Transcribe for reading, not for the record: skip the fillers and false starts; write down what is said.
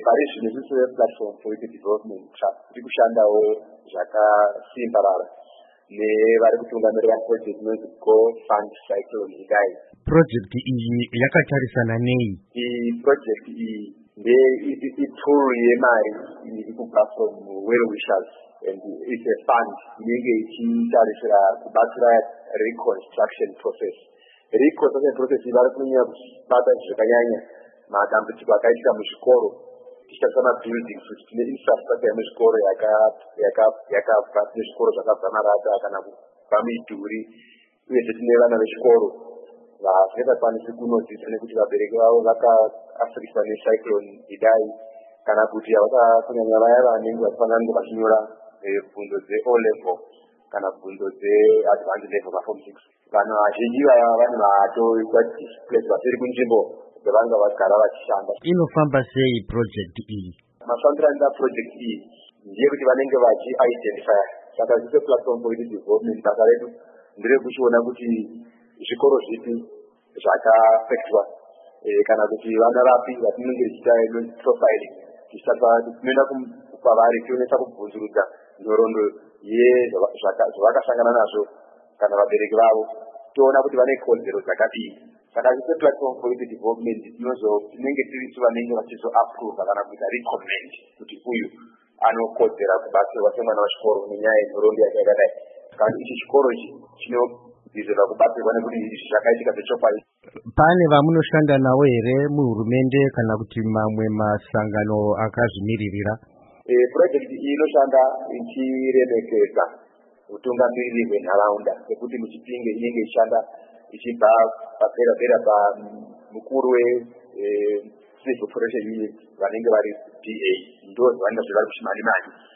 pari zvino isusu Platform for Youth Development Trust tiri kushandawo zvakasimbarara nevari kutungamirira project inonzi Go Fund Cyclone Idai. Project iyi yakatarisana nei? Iyi project iyi itool yemari iri kubva from Well Wishers and it's a fund inenge ichitarisira kubatsira reconstruction process. Reconstruction process vari kunyanya kubata zvakanyanya madambudziko akaitika muzvikoro tichitarisira mabuildings kuti tine infrastructure yemuzvikoro yakabva tine zvikoro zvakabva marata kana kubva midhuri uyezve tine vana vechikoro vasingachakwanisi kunodzidza nekuti vabereki vavo vakaafirikiswa necyclone Idai kana kuti kunyanya vaya vanenge vachifanira kunge vachinyora bvunzo dze-O level kana bvunzo dze-advanced level paform 6. Vanhu vazhinji vaya vane vatoitwa displaced vasiri kunzvimbo dzavanga vagara vachishanda. Inofamba sei project iyi? Mafambiro anoita project iyi ndeyekuti vanenge vachi-identify. Saka zvise Platform for Youth Development basa redu nderekuchiona kuti zvikoro zvipi zvakafektwa kana kuti vana vapi vatinenge tichiita profiling tinoenda kwavari tionesa kubvunzurudza nhoroondo zvavakasangana nazvo kana vabereki vavo toona kuti vane kodzero dzakadii. Saka zvise Platform for Youth Development tinenge tirisu vanenge vachizoapprova kana kuita recommend kuti uyu anokodzera kubatsirwa semwana wechikoro nenyaya yenhoroondo yakadai. Kana ichi chikoro ichi chinodzidzirwa kubatsirwa nekuti izvi zvakaitika zvechokwadi. Pane vamunoshanda nawo here muhurumende kana kuti mamwe masangano akazvimiririra? Project iyi inoshanda ichiremekedza utungamiriri hwenharaunda nekuti muchipinge inenge ichishanda ichibva papera pamukuru wecivil protection unit vanenge vari PA ndo vanenge vari kuchimani-mani